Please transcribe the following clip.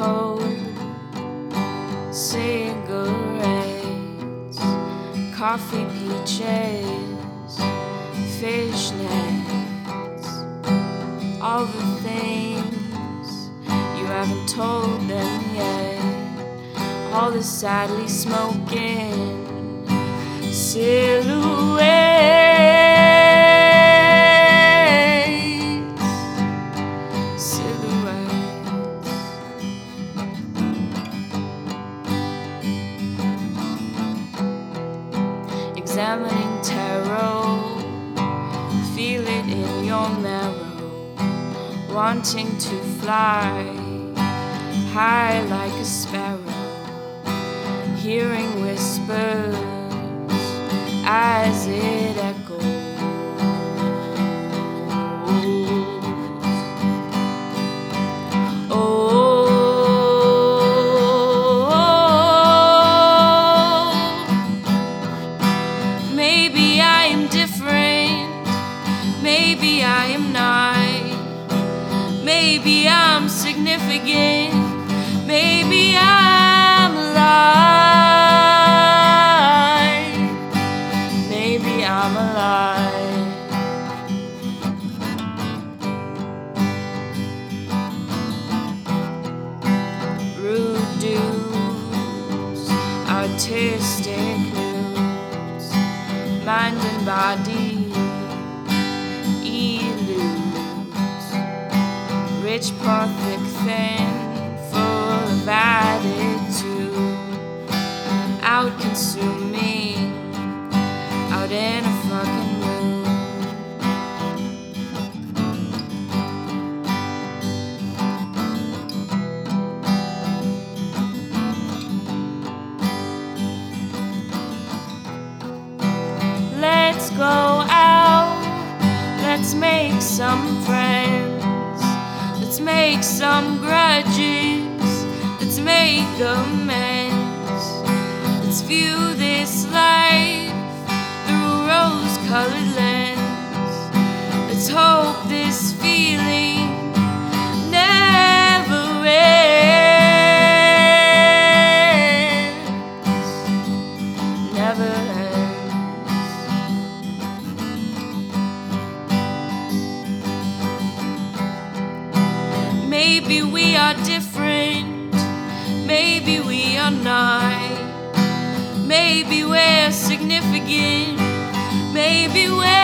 cold cigarettes, coffee peaches, fishnets, all the things you haven't told them yet, all the sadly smoking silhouettes. Examining tarot, feel it in your marrow, wanting to fly high like a sparrow, hearing whispers as it echoes. Maybe I am different, maybe I am not. Maybe I'm significant, maybe I'm alive. Maybe I'm alive. Rude dudes, artistic news, mind and body eludes, rich, poor, thick, thin, full of attitude, out consuming, out in a fucking mood. Let's go out, let's make some friends, let's make some grudges, let's make amends. Let's view this life through rose-colored lens. Let's hope this feeling never ends, never ends. Maybe we are different, maybe we are not. Maybe we're significant, maybe we're